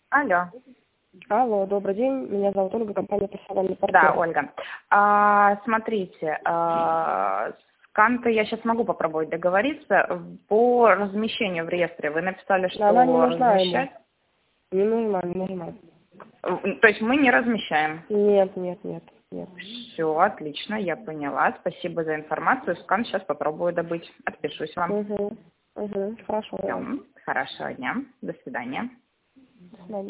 Алло. Алло, добрый день. Меня зовут Ольга, компания «Персональный партнер». Да, Ольга. Смотрите, с Кантой я сейчас могу попробовать договориться. По размещению в реестре вы написали, что Она не нужна размещать. ему. Не нужна. То есть мы не размещаем. Нет. Все, отлично, я поняла. Спасибо за информацию. Скан сейчас попробую добыть. Отпишусь вам. Угу. Хорошо. Всё. Хорошего дня. До свидания. До свидания.